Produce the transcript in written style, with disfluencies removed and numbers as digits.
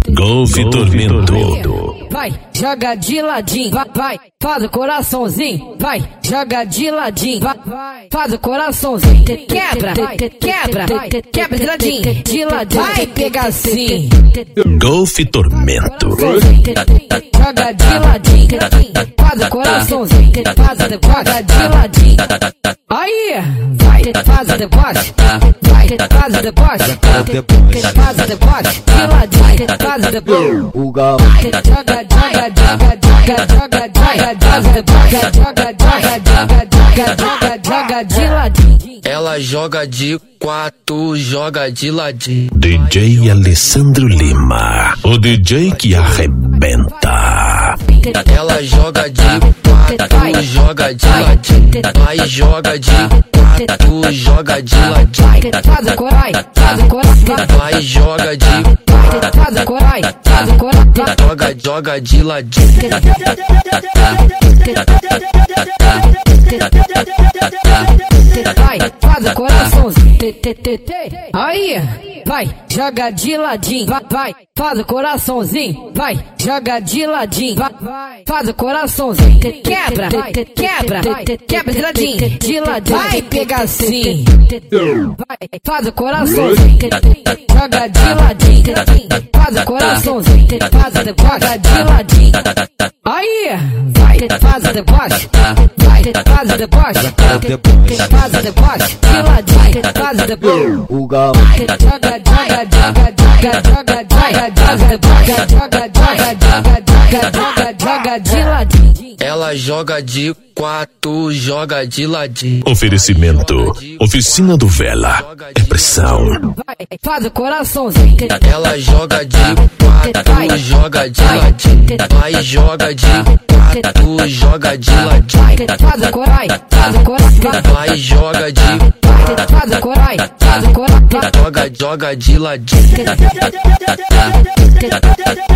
Golf Tormento. Vai, joga de ladinho, vai, faz o coraçãozinho, vai, joga de ladinho, vai, faz o coraçãozinho, quebra de ladinho, vai pegar assim. Golf Tormento. Joga de ladinho, faz o coraçãozinho, joga de ladinho. Aí, vai, faz o deboche, vai, faz o deboche, faz o deboche, de ladinho, faz o deboche. O galo Joga de ladinho. Ela joga de quatro, joga de ladinho. DJ Alessandro Lima, o DJ que arrebenta. Ela joga de quatro, joga de ladinho. Vai, joga de quatro, joga de ladinho. Faz o corai, faz o corai. Vai, joga de Faz o corai, faz o corai. joga de ladinho. Vai, faz o coraçãozinho. Aí, vai, joga de ladinho. Vai, faz o coraçãozinho. Vai, joga de ladinho. Vai, faz o coraçãozinho. Quebra de ladinho. De ladinho, vai pegar assim. Vai, faz o coraçãozinho. Joga de ladinho. Faz o coraçãozinho. Joga de ladinho. Aí, vai, faz o deboche. Vai, faz o deboche. Faz o deboche, de ladinho, faz o deboche. O galo Joga de ladinho. Ela joga de quatro, joga de ladinho. Oferecimento: Oficina do Vela. É pressão. Vai, faz o coraçãozinho. Ela joga de quatro, joga de ladinho. Vai, joga de quatro, joga de ladinho. Faz o corai, faz o corai. Vai, joga de Faz o corai, faz o corai. joga de ladinho.